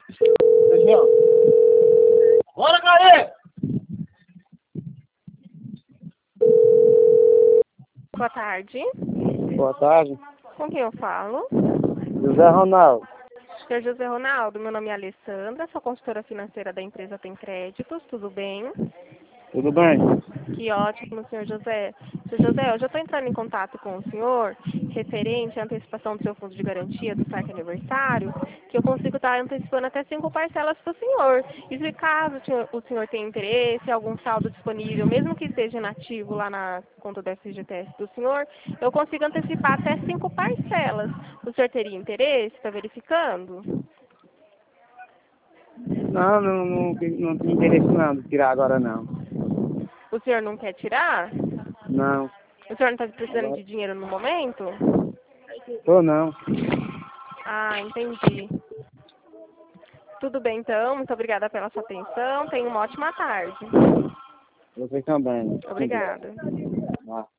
Aqui, ó. Bora, Caê! Boa tarde. Boa tarde. Com quem eu falo? José Ronaldo. Senhor José Ronaldo, meu nome é Alessandra, sou consultora financeira da empresa Tem Créditos, tudo bem? Tudo bem? Que ótimo, senhor José. Senhor José, eu já estou entrando em contato com o senhor referente à antecipação do seu fundo de garantia do saque aniversário, que eu consigo estar antecipando até 5 parcelas para o senhor. E se caso o senhor tenha interesse, algum saldo disponível, mesmo que esteja inativo lá na conta do FGTS do senhor, eu consigo antecipar até 5 parcelas. O senhor teria interesse? Está verificando? Não tenho interesse não de tirar agora não. O senhor não quer tirar? Não. O senhor não está precisando Agora de dinheiro no momento? tô não. Ah, entendi. Tudo bem, então. Muito obrigada pela sua atenção. Tenha uma ótima tarde. Você também. Obrigada. Ah.